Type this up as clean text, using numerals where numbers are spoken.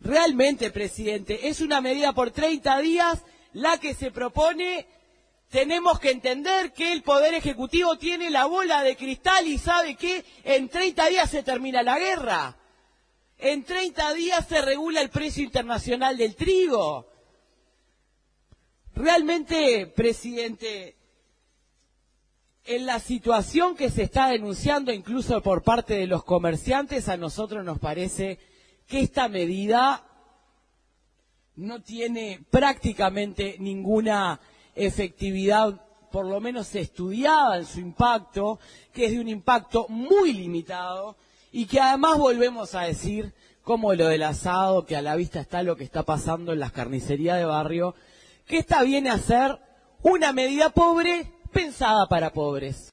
realmente, presidente, es una medida por 30 días la que se propone. Tenemos que entender que el Poder Ejecutivo tiene la bola de cristal y sabe que en 30 días se termina la guerra. En 30 días se regula el precio internacional del trigo. Realmente, presidente, en la situación que se está denunciando incluso por parte de los comerciantes, a nosotros nos parece que esta medida no tiene prácticamente ninguna efectividad, por lo menos estudiada en su impacto, que es de un impacto muy limitado y que además volvemos a decir, como lo del asado, que a la vista está lo que está pasando en las carnicerías de barrio, que esta viene a ser una medida pobre pensada para pobres.